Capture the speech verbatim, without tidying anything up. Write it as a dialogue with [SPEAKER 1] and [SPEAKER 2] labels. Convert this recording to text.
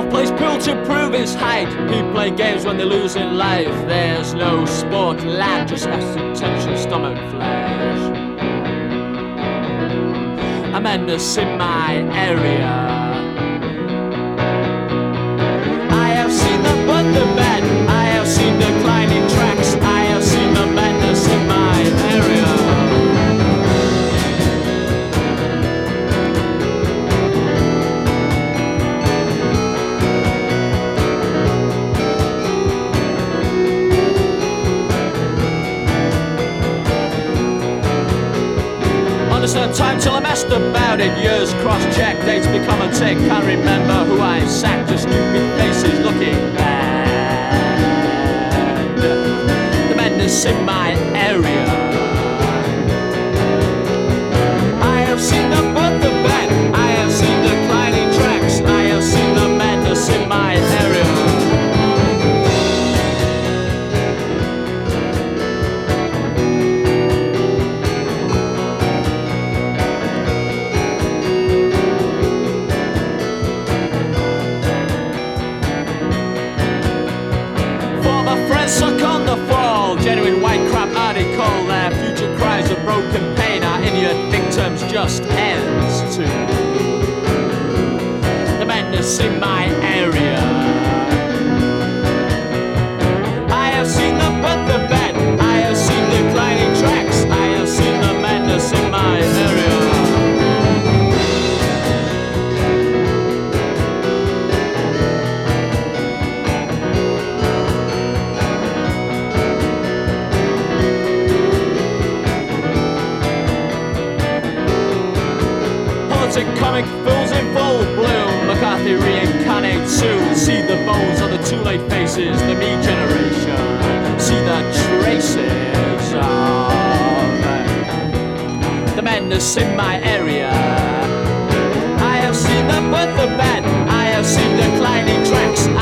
[SPEAKER 1] Half plays pool to prove his height. People play games when they lose in life. There's no sport, lad, just acid touch your stomach flesh. A menace in my area. I have seen the but the bed. I have seen declining tracks. I have seen the menace in my area. There's no time till I messed about it. Years cross-check, dates become a tick. Can't remember who I sacked, just stupid faces looking bad. The madness in my area. I have seen the but the bad. I have seen declining tracks. I have seen the madness in my area. Suck on the fall, genuine white crap article. Their future cries of broken pain are idiot victims, just ends too. The madness in my area. I have seen the but the bad. I have seen declining tracks. I have seen the madness in my area. Comic fools in full bloom. McCarthy reincarnates soon. See the bones on the too late faces. The me generation. See the traces of the madness in my area. I have seen the but the bad. I have seen declining tracks.